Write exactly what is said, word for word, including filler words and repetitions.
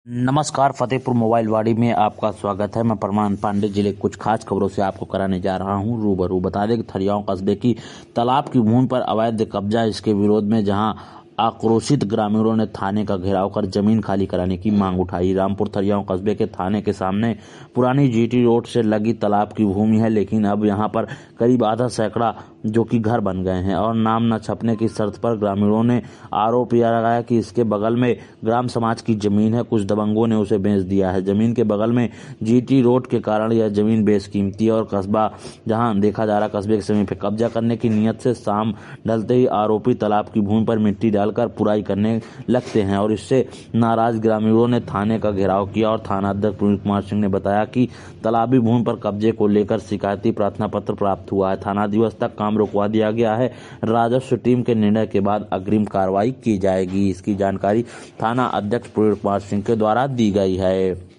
नमस्कार, फतेहपुर मोबाइल वाड़ी में आपका स्वागत है। मैं परमान पांडे जिले कुछ खास खबरों से आपको कराने जा रहा हूं रूबरू। बता दें कि थरियाओं कस्बे की तालाब की भूमि पर अवैध कब्जा, इसके विरोध में जहां आक्रोशित ग्रामीणों ने थाने का घेराव कर जमीन खाली कराने की मांग उठाई। रामपुर थरियाओं कस्बे के थाने के सामने पुरानी जीटी रोड से लगी तालाब की भूमि है, लेकिन अब यहां पर करीब आधा सैकड़ा जो कि घर बन गए हैं और नाम न छपने की शर्त पर ग्रामीणों ने आरोप यह लगाया कि इसके बगल में ग्राम समाज की जमीन है, कुछ दबंगों ने उसे बेच दिया है। जमीन के बगल में जीटी रोड के कारण यह जमीन बेशकीमती है और कस्बा जहां देखा जा रहा कस्बे के जमीन पर कब्जा करने की नीयत से शाम ढलते ही आरोपी तालाब की भूमि पर मिट्टी डालकर पुराई करने लगते हैं और इससे नाराज ग्रामीणों ने थाने का घेराव किया और थाना अध्यक्ष प्रवीण कुमार सिंह ने बताया कि तालाबी भूमि पर कब्जे को लेकर शिकायती प्रार्थना पत्र प्राप्त हुआ है। थाना दिवस तक काम रुकवा दिया गया है। राजस्व टीम के निर्णय के बाद अग्रिम कार्रवाई की जाएगी। इसकी जानकारी थाना अध्यक्ष प्रवीण कुमार सिंह के द्वारा दी गई है।